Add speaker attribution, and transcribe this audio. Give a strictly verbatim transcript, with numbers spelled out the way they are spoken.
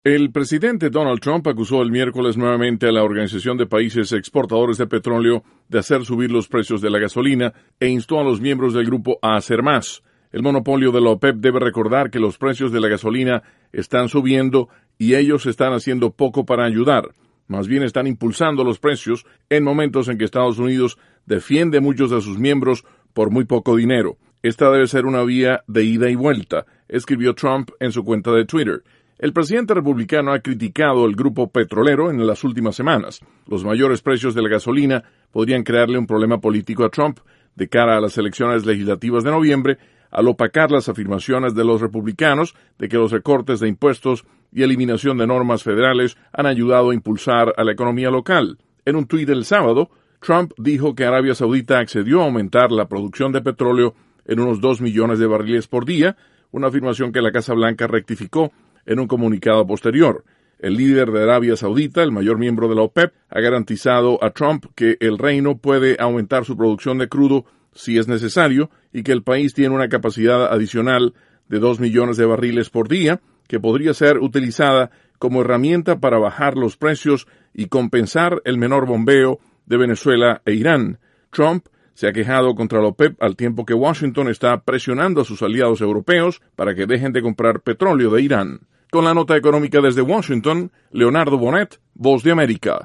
Speaker 1: El presidente Donald Trump acusó el miércoles nuevamente a la Organización de Países Exportadores de Petróleo de hacer subir los precios de la gasolina e instó a los miembros del grupo a hacer más. El monopolio de la OPEP debe recordar que los precios de la gasolina están subiendo y ellos están haciendo poco para ayudar. Más bien están impulsando los precios en momentos en que Estados Unidos defiende a muchos de sus miembros por muy poco dinero. Esta debe ser una vía de ida y vuelta, escribió Trump en su cuenta de Twitter. El presidente republicano ha criticado al grupo petrolero en las últimas semanas. Los mayores precios de la gasolina podrían crearle un problema político a Trump de cara a las elecciones legislativas de noviembre, al opacar las afirmaciones de los republicanos de que los recortes de impuestos y eliminación de normas federales han ayudado a impulsar a la economía local. En un tuit el sábado, Trump dijo que Arabia Saudita accedió a aumentar la producción de petróleo en unos dos millones de barriles por día, una afirmación que la Casa Blanca rectificó en un comunicado posterior. El líder de Arabia Saudita, el mayor miembro de la OPEP, ha garantizado a Trump que el reino puede aumentar su producción de crudo si es necesario y que el país tiene una capacidad adicional de dos millones de barriles por día que podría ser utilizada como herramienta para bajar los precios y compensar el menor bombeo de Venezuela e Irán. Trump se ha quejado contra la OPEP al tiempo que Washington está presionando a sus aliados europeos para que dejen de comprar petróleo de Irán. Con la nota económica desde Washington, Leonardo Bonet, Voz de América.